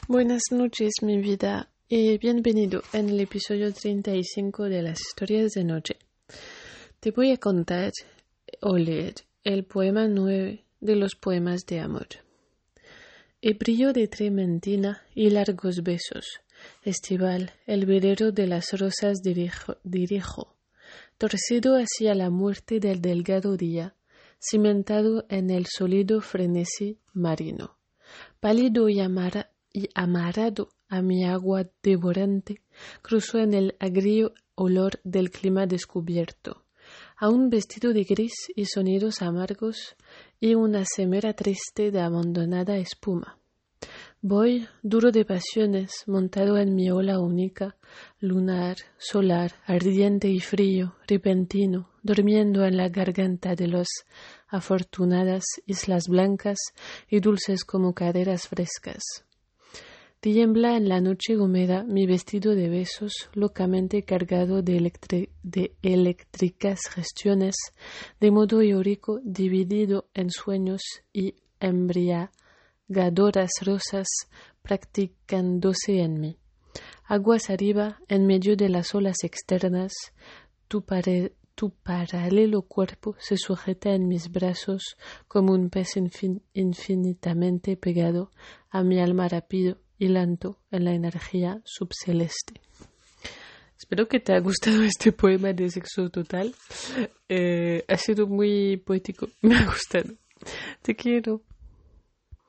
Buenas noches, mi vida, y bienvenido en el episodio 35 de las historias de noche. Te voy a contar o leer el poema 9 de los poemas de amor. El brillo de trementina y largos besos, estival, el velero de las rosas dirijo, torcido hacia la muerte del delgado día, cimentado en el sólido frenesí marino, pálido y amarrado a mi agua devorante, cruzó en el agrio olor del clima descubierto, aún vestido de gris y sonidos amargos, y una cimera triste de abandonada espuma. Voy, duro de pasiones, montado en mi ola única, lunar, solar, ardiente y frío, repentino, durmiendo en la garganta de los afortunadas islas blancas y dulces como caderas frescas. Tiembla en la noche húmeda mi vestido de besos, locamente cargado de eléctricas gestiones, de modo eórico dividido en sueños y embriagadoras rosas practicándose en mí. Aguas arriba, en medio de las olas externas, tu paralelo cuerpo se sujeta en mis brazos como un pez infinitamente pegado a mi alma rápido y lento en la energía subceleste. Espero que te haya gustado este poema de sexo total. Ha sido muy poético. Me ha gustado. Te quiero.